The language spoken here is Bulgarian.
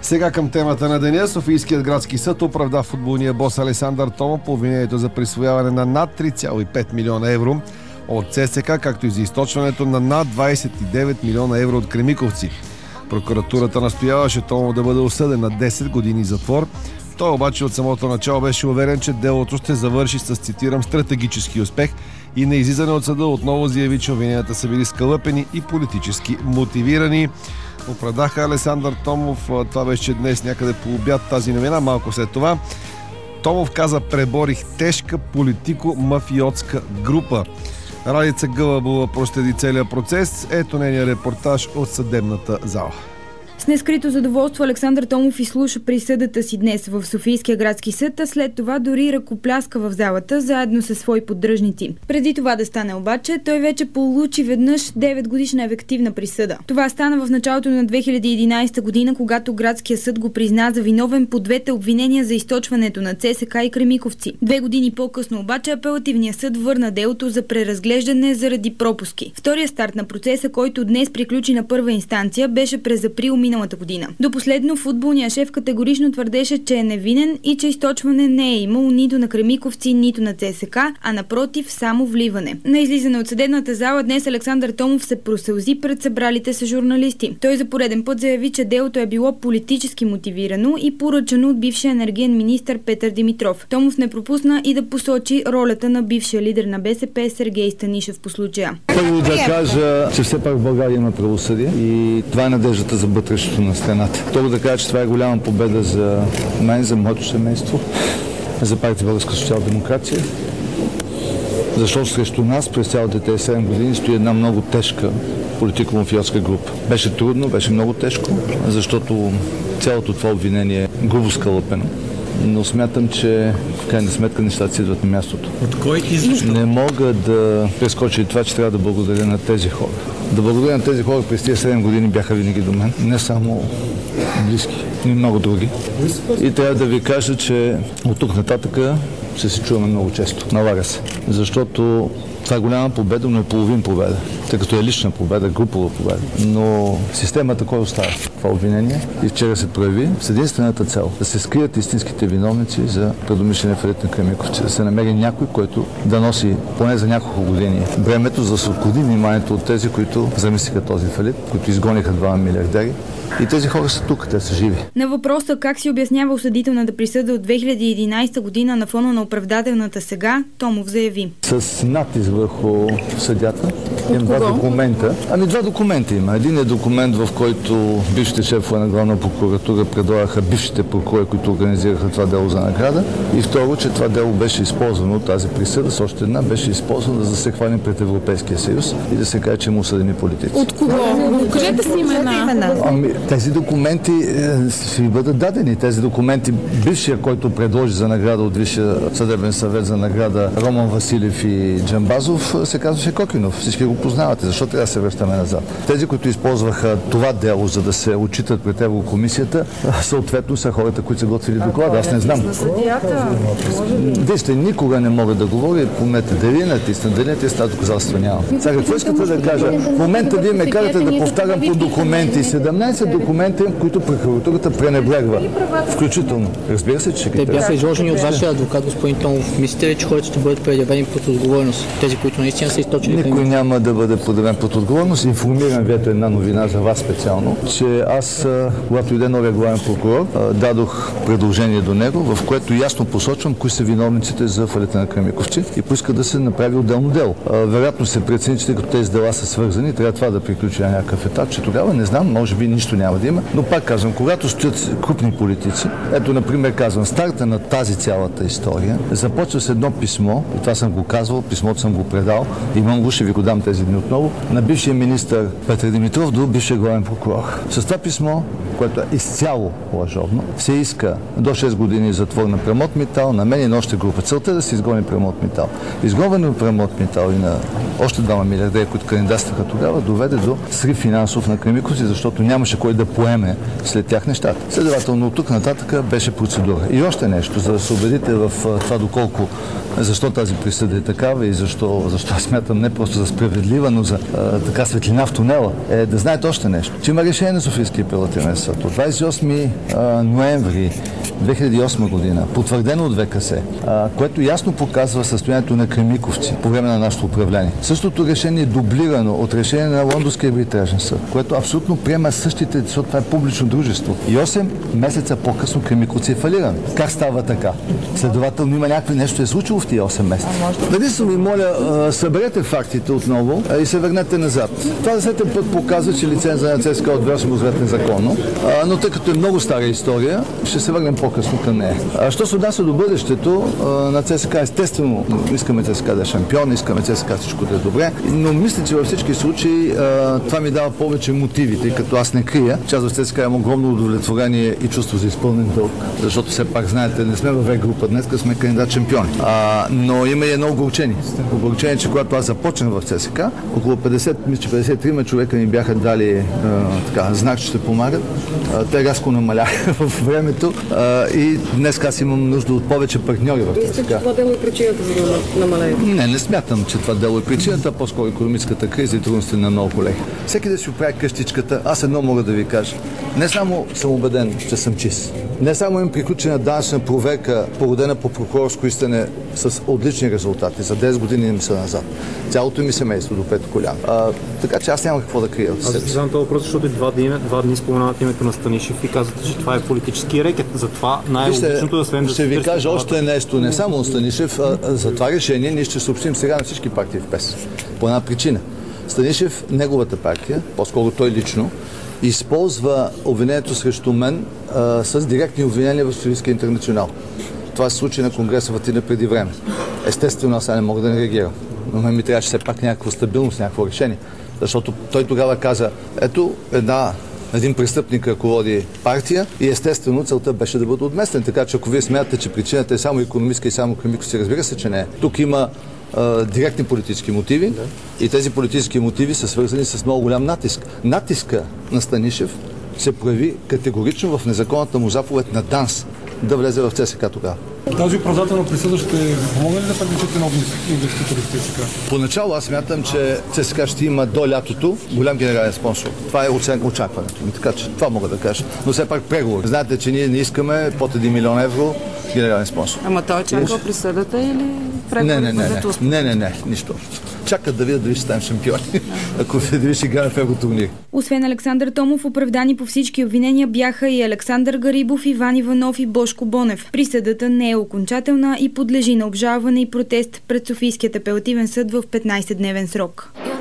Сега към темата на деня. Софийският градски съд оправда футболния бос Александър Томов по обвинението за присвояване на над 3,5 милиона евро от ЦСКА, както и за източването на над 29 милиона евро от Кремиковци. Прокуратурата настояваше Томов да бъде осъден на 10 години затвор. Той обаче от самото начало беше уверен, че делото ще завърши с, цитирам, стратегически успех и на излизане от съда отново заяви, че обвиненията са били скалъпени и политически мотивирани. Оправдаха Александър Томов. Това беше днес някъде по обяд тази новина. Малко след това Томов каза: преборих тежка политико-мафиотска група. Радица Гълъбова проследи целият процес. Ето нейния репортаж от съдебната зала. С нескрито задоволство Александър Томов изслуша присъдата си днес в Софийския градски съд, а след това дори ръкопляска в залата, заедно със свои поддръжници. Преди това да стане обаче, той вече получи веднъж 9 годишна ефективна присъда. Това стана в началото на 2011 година, когато градския съд го призна за виновен по двете обвинения за източването на ЦСКА и Кремиковци. 2 години по-късно обаче апелативният съд върна делото за преразглеждане заради пропуски. Втория старт на процеса, който днес приключи на първа инстанция, беше през април миналата година. До последно футболният шеф категорично твърдеше, че е невинен и че източване не е имало нито на Кремиковци, нито на ЦСКА, а напротив само вливане. На излизане от съдебната зала днес Александър Томов се просълзи пред събралите се журналисти. Той за пореден път заяви, че делото е било политически мотивирано и поръчано от бившия енергиен министър Петър Димитров. Томов не пропусна и да посочи ролята на бившия лидер на БСП Сергей Станишев по случая. Първо да кажа, че все пак в България има правосъдие и това е надеждата за бъдещето на страната. Второ да кажа, че това е голяма победа за мен, за моето семейство, за партия Българска социал-демокрация, защото срещу нас през цялите тези 7 години стои една много тежка политико-мафиотска група. Беше трудно, беше много тежко, защото цялото това обвинение е грубо скалъпено. Но смятам, че в крайна сметка нещата си идват на мястото. От кой изобщо? Не мога да прескоча и това, че трябва да благодаря на тези хора. Да благодаря на тези хора през тези 7 години бяха винаги до мен. Не само близки, но и много други. И трябва да ви кажа, че от тук нататъка ще се чуваме много често. Налага се. Защото това е голяма победа, но е половин победа. Тъй като е лична победа, групова победа. Но системата кой остава? Това обвинение и вчера се прояви с единствената цел да се скрият истинските виновници за предумишления фалит на Кремиковци. Да се намери някой, който да носи поне за няколко години бремето, за да се отклони вниманието от тези, които замислиха този фалит, които изгониха 2 милиардери. И тези хора са тук, те са живи. На въпроса как си обяснява осъдителната присъда от 2011 година на фона на оправдателната сега, Томов заяви: с натиск върху съдята. Има два документа. Два документа има. Един е документ, в който бившите шефове на главна прокуратура предлагаха бившите прокурори, които организираха това дело за награда. И второ, че това дело беше използвано, тази присъда с още една беше използвана да се хване пред Европейския съюз и да се каже, че има осъдени политици. От кого? Кажете си имена. Тези документи ще ви бъдат дадени. Тези документи, бившия, който предложи за награда от Висшия съдебен съвет за награда Роман Василев и Джамбазов, се казваше Кокинов. Всички го познавате. Защо трябва да се връщаме назад? Тези, които използваха това дело, за да се отчитат пред Еврокомисията, съответно са хората, които са готвили доклада. Аз не знам. Вижте, никога не мога да говоря и помнете дали натисна, дали натисна, доказателства няма. Сега, какво искате да кажа? В момента вие ме карате да повтарям по документи. 17 документи, които прокуратурата пренебрегва. Включително. Разбира се, че те бяха изложени от вашия адвокат, господин Томов. Мислите ли, че хората ще бъдат предявени под отговорност? Тези, които наистина са източили? Никой няма да бъде подавен под отговорност. Информирам ви, ето една новина за вас специално, че аз, когато иде новия главен прокурор, дадох предложение до него, в което ясно посочвам кои са виновниците за фалита на Кремиковци и поиска да се направи отделно дело. Вероятно се прецени, че като тези дела са свързани, трябва това да приключи на някакъв етап, че тогава не знам, може би нищо няма да има. Но пак казвам, когато стоят крупни политици, ето например казвам, старта на тази цялата история започва с едно писмо, и това съм го казвал, писмото съм го предал, имам го, ще ви го дам тези дни отново, на бившия министър Петър Димитров до бившия главен прокурор. С това писмо, което е изцяло лъжовно, се иска до 6 години затвор на Премот Митал, на мен и на още група. Целта е да се изгони Премот Митал. Изгонване на Премот Митал и на още 2 милиардери, които кандидатстваха тогава, доведе до срив финансов на Кремиковци, защото нямаше кой да поеме след тях нещата. Следователно, от тук нататък беше процедура. И още нещо, за да се убедите в това доколко, защо тази присъда е такава и защо аз смятам не просто за справедлива, но за така светлина в тунела, е да знаете още нещо, че има решение на Софийския апелативен съд от 28 ноември 2008 година, потвърдено от ВКС, което ясно показва състоянието на Кремиковци по време на нашето управление. Същото решение е дублирано от решение на Лондонския арбитражен съд, което абсолютно приема същите, защото това е публично дружество. И 8 месеца по-късно Кремиковци е фалиран. Как става така? Следователно има някакво нещо е случило в тия 8 месеца. Единствено ви моля, съберете фактите отново и се върнете назад. Това за сетен път показва, че лиценза на ЦСКА от 2008 е незаконно, но тъй като е много стара история, ще се върнем по-късно към нея. Що се отнася до бъдещето на ЦСКА, естествено искаме ЦСКА да е шампион, искаме ЦСКА всичко да е добре, но мисля, че във всички случаи това ми дава повече мотиви, тъй като аз не крия, че аз в ЦСКА имам огромно удовлетворение и чувство за изпълнен дълг, защото все пак знаете, не сме във група днес, сме кандидат шампиони. Но има и едно огорчение. Огорчение, че когато аз започнах в ЦСКА, около 53 човека ми бяха дали знак, че ще помагат. Те рязко намаляха в времето и днес аз имам нужда от повече партньори в ЦСКА. Мисля, че това дело е причината за да намалее? Не смятам, че това дело е причината, по-скоро икономическата криза и трудности на много колеги. Всеки да си оправи къщичката, аз едно мога да ви кажа. Не само съм убеден, че съм чист. Не само имам приключена данъчна проверка, породена по прокурорско искане с отлични резултати. За 10 години не са назад. Цялото ми семейство до пето коляно. Така че аз нямам какво да крия. Аз ви задам този въпрос, защото два дни споменават името на Станишев и казвате, че това е политически рекет. Затова най-логичното да сведем да ще ви кажа още нещо, не само Станишев, за това решение ние ще съобщим сега на всички партии в ПЕС. По една причина. Станишев, неговата партия, по-скоро той лично, използва обвинението срещу мен с директни обвинения в Софийския интернационал. Това се случи на Конгреса в Атина преди време. Естествено, аз не мога да не реагирам. Но ми трябваше все пак някаква стабилност, някакво решение. Защото той тогава каза, ето един престъпник ръководи партия и естествено целта беше да бъде отместен. Така че ако вие смятате, че причината е само икономическа и само Кремиковци, разбира се, че не е. Тук има директни политически мотиви и тези политически мотиви са свързани с много голям натиск. Натиска на Станишев се прояви категорично в незаконната му заповед на ДАНС да влезе в ЦСКА тогава. Тази оправдателна присъда ще помогне ли да привлечете нови инвеститори в ЦСКА? Поначало аз смятам, че ЦСКА ще има до лятото голям генерален спонсор. Това е очакването ми, така че това мога да кажа. Но все пак преговори. Знаете, че ние не искаме под 1 милион евро генерален спонсор. Ама той чакал присъдата или преговори? Не, нищо. Чакат да видят дали ще станем шампиони, ако дали ще играем в евротурнир. Освен Александър Томов, оправдани по всички обвинения бяха и Александър Гарибов, Иван Иванов и Божко Бонев. Присъдата не е окончателна и подлежи на обжалване и протест пред Софийският апелативен съд в 15-дневен срок.